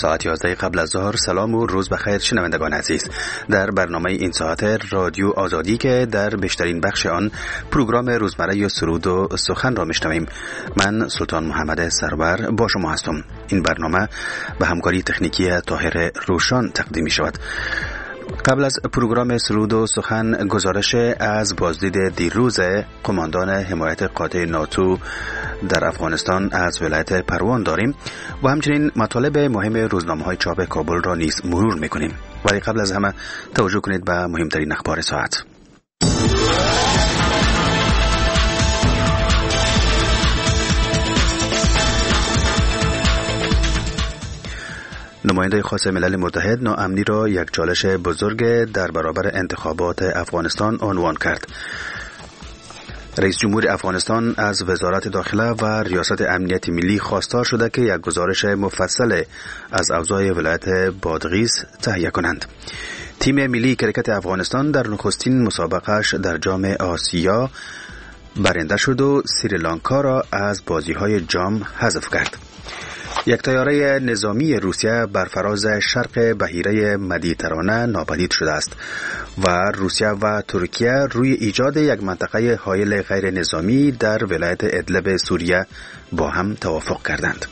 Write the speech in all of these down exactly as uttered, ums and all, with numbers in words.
ساعت یازده قبل از ظهر. سلام و روز بخیر شنوندگان عزیز. در برنامه این ساعت رادیو آزادی که در بیشترین بخش آن پروگرام روزمره یا سرود و سخن را میشنویم، من سلطان محمد سرور با شما هستم. این برنامه به همکاری تکنیکی طاهر روشان تقدیم می شود. قبل از پروگرام سرود و سخن گزارش از بازدید دیروز قماندان حمایت قاطع ناتو در افغانستان از ولایت پروان داریم و همچنین مطالب مهم روزنامه‌های چاپ کابل را نیز مرور می‌کنیم. ولی قبل از همه توجه کنید به مهمترین اخبار ساعت. نماینده خاص ملل متحد ناامنی را یک چالش بزرگ در برابر انتخابات افغانستان عنوان کرد. رئیس جمهور افغانستان از وزارت داخله و ریاست امنیت ملی خواستار شده که یک گزارش مفصل از اوضاع ولایت بادغیس تهیه کنند. تیم ملی کرکت افغانستان در نخستین مسابقهش در جام آسیا برنده شد و سریلانکا را از بازی‌های جام حذف کرد. یک طیاره نظامی روسیه بر فراز شرق بحیره مدیترانه ناپدید شده است و روسیه و ترکیه روی ایجاد یک منطقه حایل غیر نظامی در ولایت ادلب سوریه با هم توافق کردند.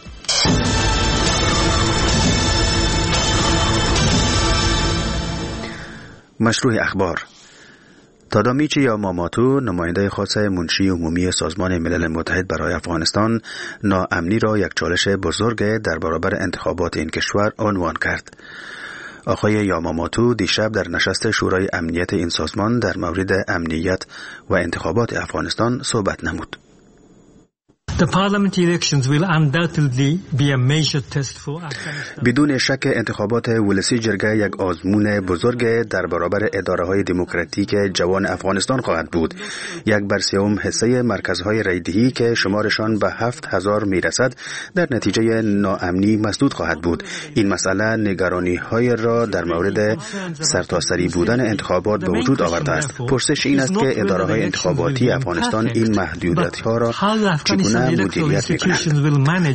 مشروع اخبار. تادامیچی یاماماتو، نماینده خاص منشی عمومی سازمان ملل متحد برای افغانستان، ناامنی را یک چالش بزرگ در برابر انتخابات این کشور عنوان کرد. آقای یاماماتو دیشب در نشست شورای امنیت این سازمان در مورد امنیت و انتخابات افغانستان صحبت نمود. The parliamentary elections will undoubtedly be a major test for Afghanistan. بدون شک انتخابات ولسی جرگه یک آزمون بزرگ در برابر اداره‌های دموکراتیک جوان افغانستان خواهد بود. یک بر سوم حصه مرکزهای رایدهی که شمارشان به هفت هزار میرسد در نتیجه ناامنی مسدود خواهد بود. این مسئله نگرانی‌های را در مورد سرتاسری بودن انتخابات به وجود آورده است. پرسش این است که اداره‌های انتخاباتی افغانستان این محدودیت‌ها را چگونه مدیریت می‌کنند.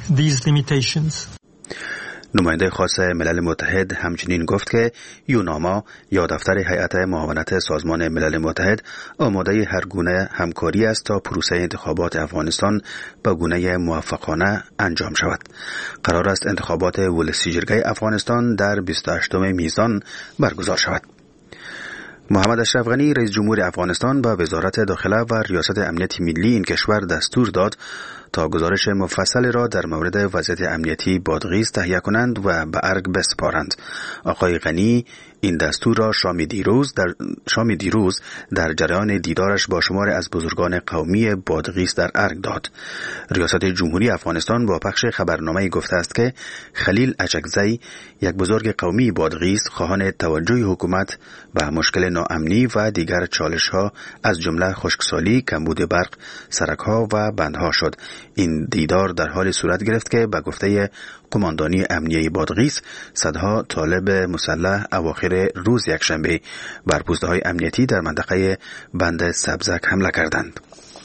نماینده خاص ملل متحد همچنین گفت که یوناما یا دفتر هیئت معاونت سازمان ملل متحد آماده هر گونه همکاری است تا پروسه انتخابات افغانستان به گونه موفقانه انجام شود. قرار است انتخابات ولسی جرگه افغانستان در بیست و هشتم میزان برگزار شود. محمد اشرف غنی رئیس جمهور افغانستان به وزارت داخله و ریاست امنیت ملی این کشور دستور داد تا گزارش مفصل را در مورد وضعیت امنیتی بادغیس تهیه کنند و به ارگ بسپارند. آقای غنی این دستور را شام دیروز در شام دیروز در جریان دیدارش با شمار از بزرگان قومی بادغیس در ارگ داد. ریاست جمهوری افغانستان با پخش خبرنامه گفته است که خلیل اچکزی، یک بزرگ قومی بادغیس، خواهان توجه حکومت به مشکل ناامنی و دیگر چالش‌ها از جمله خشکسالی، کمبود برق، سرک‌ها و بندها شد. این دیدار در حال صورت گرفت که به گفته قماندانی امنیه بادغیس صدها طالب مسلح اواخر روز یکشنبه بر پوسته‌های امنیتی در منطقه بند سبزک حمله کردند.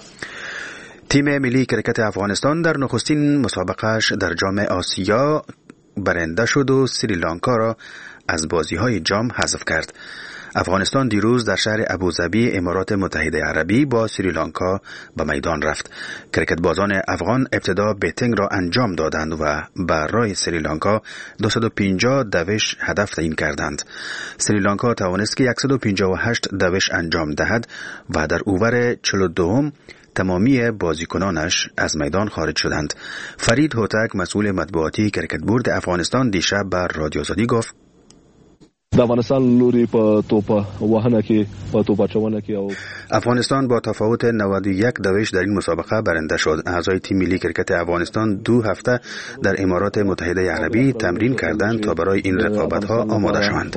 تیم ملی کرکت افغانستان در نخستین مسابقهش در جام آسیا برنده شد و سریلانکا را از بازی‌های جام حذف کرد. افغانستان دیروز در شهر ابوظبی امارات متحده عربی با سریلانکا به میدان رفت. کرکت بازان افغان ابتدا بیتینگ را انجام دادند و برای سریلانکا دویست و پنجاه دوش هدف تعیین کردند. سریلانکا توانست که صد و پنجاه و هشت دوش انجام دهد و در اوور چهل و دو تمامی بازیکنانش از میدان خارج شدند. فرید هوتک مسئول مطبوعاتی کرکت بورد افغانستان دیشب بر رادیو آزادی گفت: د افغانستان لوري په توپ وهنه کې په توپ اچونه کې او افغانستان با تفاوت نود و یک دوش در این مسابقه برنده شد. اعضای تیم ملی کرکت افغانستان دو هفته در امارات متحده عربی تمرین کردند تا برای این رقابت‌ها آماده شوند.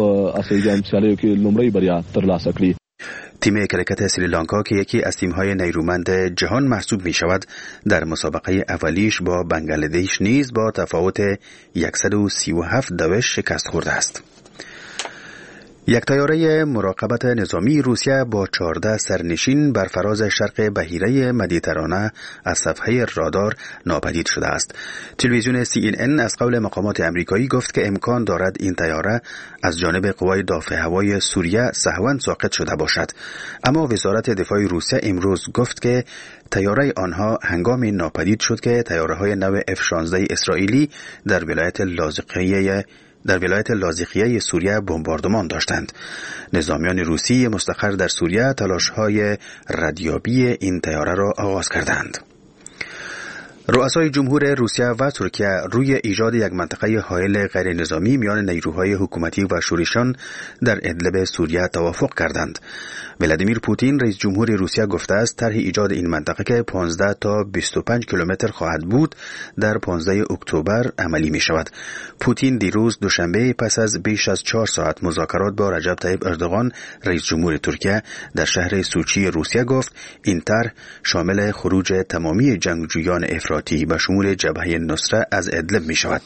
تیم کرکت سریلانکا که یکی از تیم‌های نیرومند جهان محسوب می‌شود، در مسابقه اولیش با بنگلادش نیز با تفاوت صد و سی و هفت دوش شکست خورده است. یک طیاره مراقبت نظامی روسیه با چهارده سرنشین بر فراز شرق بحیره مدیترانه از صفحه رادار ناپدید شده است. تلویزیون سی ان ان از قول مقامات امریکایی گفت که امکان دارد این طیاره از جانب قوای دافع هوای سوریه سهواً ساقط شده باشد، اما وزارت دفاع روسیه امروز گفت که طیاره آنها هنگامی ناپدید شد که طیاره‌های نو اف شانزده اسرائیلی در ولایت لاذقیه در ولایت لاذقیه سوریه بمباردمان داشتند. نظامیان روسی مستقر در سوریه تلاش‌های ردیابی این طیاره را آغاز کردند. رؤسای جمهور روسیه و ترکیه روی ایجاد یک منطقه حائل غیر نظامی میان نیروهای حکومتی و شورشیان در ادلب سوریه توافق کردند. ولادیمیر پوتین رئیس جمهور روسیه گفته است طرح ایجاد این منطقه که پانزده تا بیست و پنج کیلومتر خواهد بود در پانزده اکتبر عملی می شود. پوتین دیروز دوشنبه پس از بیش از چهار ساعت مذاکرات با رجب طیب اردوغان رئیس جمهور ترکیه در شهر سوچی روسیه گفت این طرح شامل خروج تمامی جنگجویان افراطی به شمول جبهه نصره از ادلب می شود.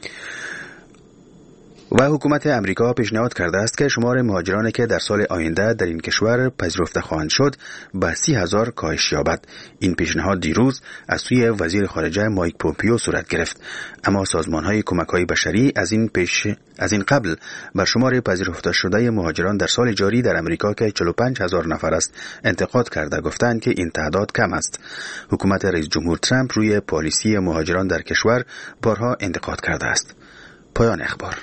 و حکومت امریکا پیشنهاد کرده است که شمار مهاجرانی که در سال آینده در این کشور پذیرفته خواهند شد به سی هزار کاهش یابد. این پیشنهاد دیروز از سوی وزیر خارجه مایک پومپیو صورت گرفت، اما سازمان‌های کمک‌های بشری از این پیش از این قبل بر شمار پذیرفته شده مهاجران در سال جاری در امریکا که چهل و پنج هزار نفر است انتقاد کرده، گفتند که این تعداد کم است. حکومت رئیس جمهور ترامپ روی پالیسی مهاجران در کشور بارها انتقاد کرده است. پایان اخبار.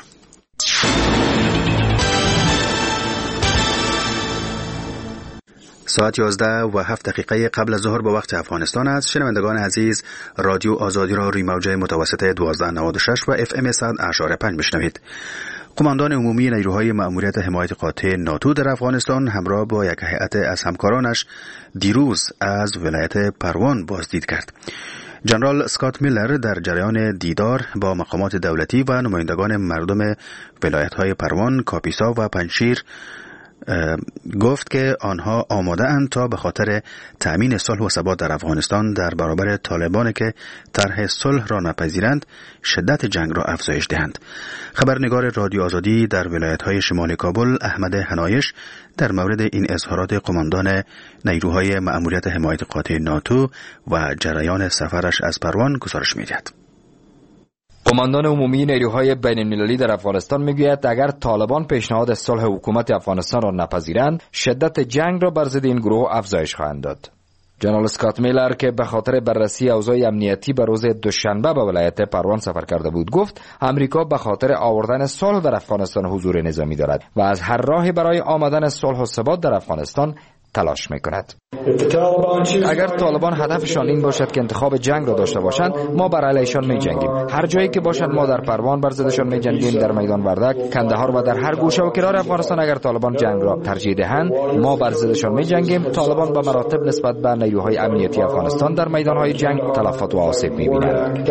ساعت یازده و هفت دقیقه قبل از ظهر به وقت افغانستان است. شنوندگان عزیز، رادیو آزادی را روی موج متوسط دوازده نود و شش و اف ام صد اشاره پنج بشنوید. قماندان عمومی نیروهای مأموریت حمایت قاطع ناتو در افغانستان همراه با یک هیئت از همکارانش دیروز از ولایت پروان بازدید کرد. جنرال اسکات میلر در جریان دیدار با مقامات دولتی و نمایندگان مردم ولایت‌های پروان، کاپیسا و پنجشیر گفت که آنها آماده اند تا به خاطر تأمین صلح و ثبات در افغانستان در برابر طالبان که طرح صلح را نپذیرند شدت جنگ را افزایش دهند. خبرنگار رادیو آزادی در ولایت‌های شمال کابل احمد حنایش در مورد این اظهارات قماندان نیروهای مأموریت حمایت قاطع ناتو و جریان سفرش از پروان گزارش می‌دهد. قماندان عمومی نیروهای بین‌المللی در افغانستان میگوید اگر طالبان پیشنهاد صلح حکومت افغانستان را نپذیرند شدت جنگ را بر ضد این گروه افزایش خواهند داد. جنرال اسکات میلر که به خاطر بررسی اوضاع امنیتی به روز دوشنبه به ولایت پروان سفر کرده بود گفت امریکا به خاطر آوردن صلح در افغانستان حضور نظامی دارد و از هر راهی برای آمدن صلح و ثبات در افغانستان تلاش میکند. اگر طالبان هدفشان این باشد که انتخاب جنگ را داشته باشند ما بر علیهشان میجنگیم. هر جایی که باشد ما در پروان بر ضدشان میجنگیم، در میدان وردک، کندهار و در هر گوشه و کنار افغانستان اگر طالبان جنگ را ترجیح دهند ما بر ضدشان میجنگیم. طالبان به مراتب نسبت به نیروهای امنیتی افغانستان در میدانهای جنگ تلفات و آسیب میبینند.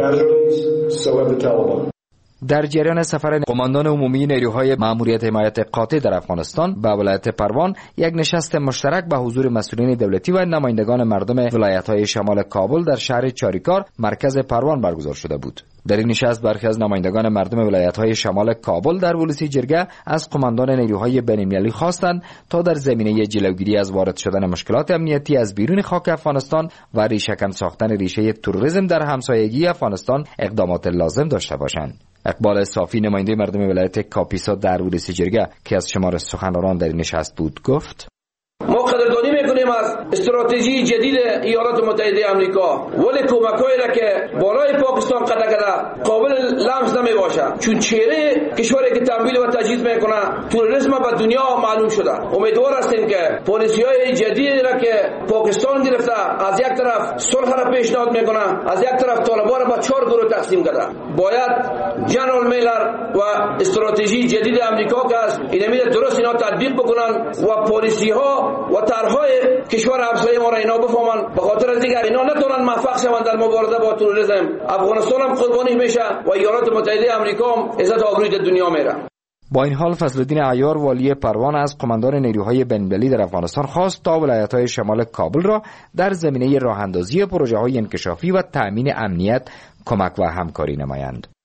در جریان سفر قماندان عمومی نیروهای مأموریت حمایت قاطع در افغانستان به ولایت پروان یک نشست مشترک به حضور مسئولین دولتی و نمایندگان مردم ولایت‌های شمال کابل در شهر چاریکار مرکز پروان برگزار شده بود. در این نشست برخی از نمایندگان مردم ولایت‌های شمال کابل در ولسی جرگه از قماندان نیروهای بین‌المللی خواستند تا در زمینه جلوگیری از وارد شدن مشکلات امنیتی از بیرون خاک افغانستان و ریشه‌کن ساختن ریشه تروریسم در همسایگی افغانستان اقدامات لازم داشته باشند. اقبال صافی نماینده مردم ولایت کاپیسا در ولسی جرگه که از شمار سخنرانان در این نشست بود گفت: ما قدردانی میکنیم از استراتژی جدید ایالات متحده آمریکا، ولی کمک‌هایی را که بالای پاکستان قطع کرده قابل لمس نمیباشه، چون چهره کشوری که تمویل و تجهیز میکنه تروریسم به دنیا معلوم شده. امیدوار هستیم که پالیسی‌های جدیدی را که پاکستان گرفته از یک طرف صلح را پیشنهاد میکنه، از یک طرف طالبان را به چهار گروه تقسیم کرده. باید جنرال میلر و استراتژی جدید آمریکا که از این درست اینا تطبیق بکنن و پالیسی‌ها و طرح‌های کشور همسایه ما را اینا بفهمن، به خاطر از دیگر اینا نتونن موفق شوند در مبارزه با تروریسم. افغانستان هم قربانی میشه و ایالات متحده آمریکا هم عزت آبروی دنیا میره. با این حال فضلالدین عیار والی پروان از قماندان نیروهای بین‌المللی در افغانستان خواست تا ولایت‌های شمال کابل را در زمینه راه‌اندازی پروژه‌های انکشافی و تأمین امنیت کمک و همکاری نمایند.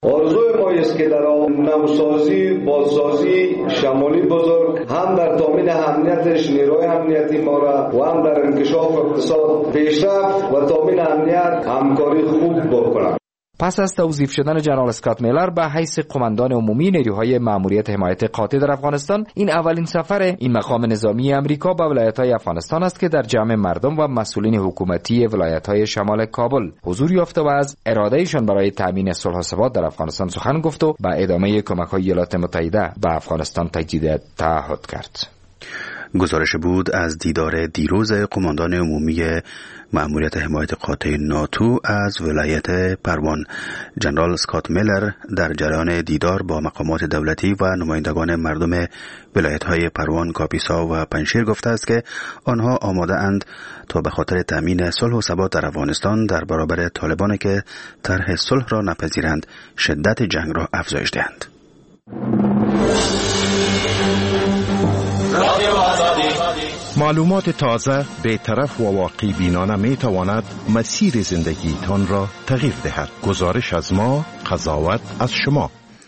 آرزوی ما است که در نوسازی، بازسازی شمالی بزرگ هم در تامین امنیتش نیروی امنیتی ما را و هم در انکشاف اقتصاد پیشرفت و تامین امنیت همکاری خوب بکنند. پس از توظیف شدن جنرال اسکات میلر به حیث قماندان عمومی نیروهای مأموریت حمایت قاطع در افغانستان، این اولین سفر این مقام نظامی امریکا به ولایت‌های افغانستان است که در جمع مردم و مسئولین حکومتی ولایت‌های شمال کابل حضور یافته و از اراده‌شان برای تامین صلح و ثبات در افغانستان سخن گفت و به ادامه کمک‌های ایالات متحده به افغانستان تجدید تعهد کرد. گزارش بود از دیدار دیروز قماندان عمومی مأموریت حمایت قاطع ناتو از ولایت پروان. جنرال اسکات میلر در جریان دیدار با مقامات دولتی و نمایندگان مردم ولایت‌های پروان، کاپیسا و پنجشیر گفته است که آنها آماده اند تا به خاطر تامین صلح و ثبات در افغانستان در برابر طالبان که طرح صلح را نپذیرند شدت جنگ را افزایش دهند. معلومات تازه، بی‌طرف و واقعی بینانه می تواند مسیر زندگی تان را تغییر دهد. گزارش از ما، قضاوت از شما.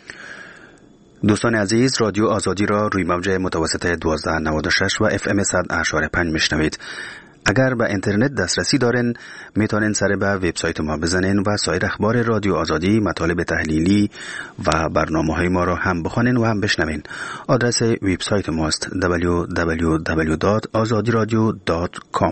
دوستان عزیز، رادیو آزادی را روی موج متوسط دوازده نود و شش و اف ام صد اشاره پنج میشنوید. اگر به اینترنت دسترسی دارین میتونین سر به وبسایت ما بزنین و سایر اخبار رادیو آزادی، مطالب تحلیلی و برنامه‌های ما را هم بخوانین و هم بشنوین. آدرس وبسایت ماست دبلیو دبلیو دبلیو دات آزادی رادیو دات کام.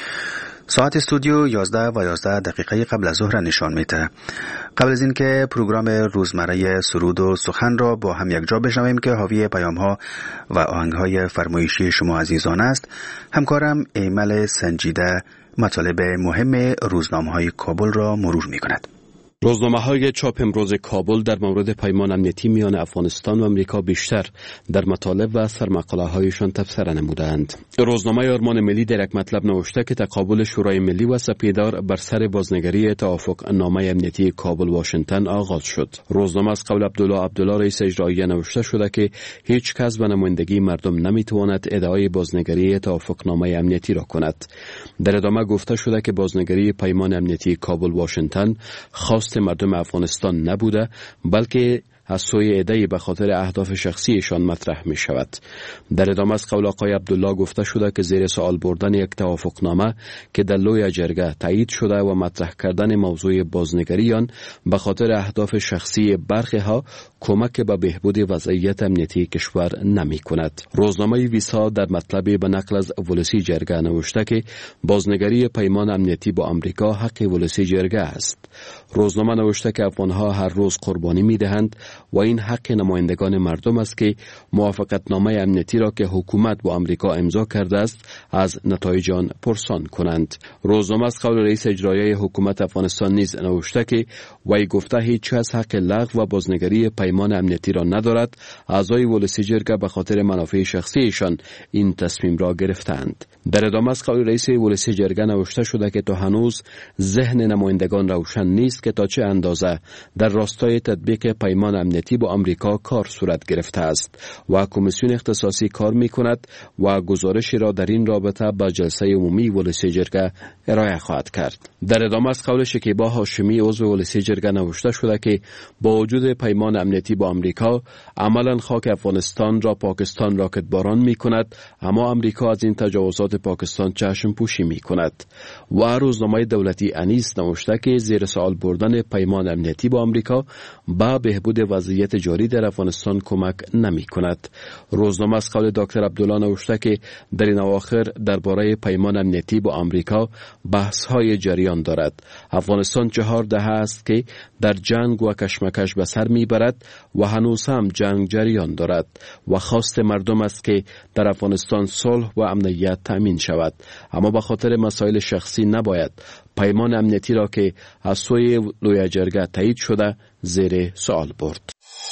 ساعت استودیو یازده و یازده دقیقه قبل از ظهر نشان میده. قبل از اینکه پروگرام روزمره سرود و سخن را با هم یک جا بشنویم که حاوی پیام‌ها و آهنگ‌های فرمایشی شما عزیزان است، همکارم ایمل سنجیده مطالب مهم روزنامه‌های کابل را مرور می‌کند. روزنامه‌های چاپ امروز کابل در مورد پیمان امنیتی میان افغانستان و امریکا بیشتر در مطالب و سرمقاله‌هایشان تبصره نمودند. روزنامه آرمان ملی در یک مطلب نوشته که تقابل شورای ملی و سپیدار بر سر بازنگری توافق نامه امنیتی کابل واشنگتن آغاز شد. روزنامه از قول عبدالله عبدالله رئیس اجرایی نوشته شده که هیچ کس به نمایندگی مردم نمیتواند ادعای بازنگری توافق نامه امنیتی را کند. در ادامه گفته شده که بازنگری پیمان امنیتی کابل واشنگتن خواست مردم افغانستان نبوده، بلکه از سوی عده‌ای به خاطر اهداف شخصیشان مطرح می شود. در ادامه از قول آقای عبدالله گفته شده که زیر سوال بردن یک توافقنامه که در لوی جرگه تایید شده و مطرح کردن موضوع بازنگری آن به خاطر اهداف شخصی برخی ها کمک به بهبود وضعیت امنیتی کشور نمی کند. روزنامه ویسا در مطلبی به نقل از ولسی جرگه نوشته که بازنگری پیمان امنیتی با امریکا حق ولسی جرگه است. روزنامه نوشته که افغانها هر روز قربانی می دهند و این حق نمایندگان مردم است که موافقتنامه امنیتی را که حکومت با امریکا امضا کرده است از نتایج آن پرسان کنند. روزنامه از قول رئیس اجرایی حکومت افغانستان نیز نوشته که وی گفته هیچ کس حق لغو و بازنگری پیمان امنیتی را ندارد. اعضای ولسی جرگه به خاطر منافع شخصیشان این تصمیم را گرفتند. در ادامه از قول رئیس ولسی جرگه نوشته شده که تا هنوز ذهن نمایندگان روشن نیست که تا چه اندازه در راستای تطبیق پیمان امنیتی با امریکا کار صورت گرفته است و کمیسیون اختصاصی کار می کند و گزارشی را در این رابطه به جلسه عمومی ولسی جرگه ارائه خواهد کرد. در ادامه از قول شکیبا هاشمی عضو ولسی جرگه نوشته شده که با وجود پیمان امنیتی با امریکا عملا خاک افغانستان را پاکستان راکت باران می کند، اما امریکا از این تجاوزات پاکستان چشم پوشی می کند. و روزنامه دولتی انیس نوشته که زیر سوال بردن پیمان امنیتی با امریکا با بهبود وضعیت جاری در افغانستان کمک نمی کند. روزنامه از قول دکتر عبدالله نوشته که در این اواخر درباره پیمان امنیتی با امریکا بحث های جریان دارد. افغانستان چهار دهه است که در جنگ و کشمکش به سر می برد و هنوز هم جنگ جریان دارد و خواست مردم است که در افغانستان صلح و امنیت تامین شود، اما به خاطر مسائل شخصی نباید پیمان امنیتی را که از سوی لوی جرگه تایید شده زیر سوال برد.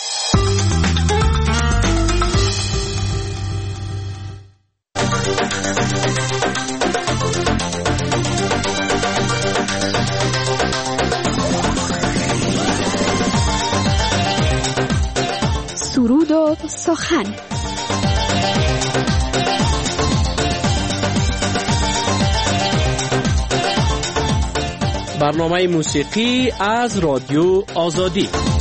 سرود و سخن. برنامه موسیقی از رادیو آزادی.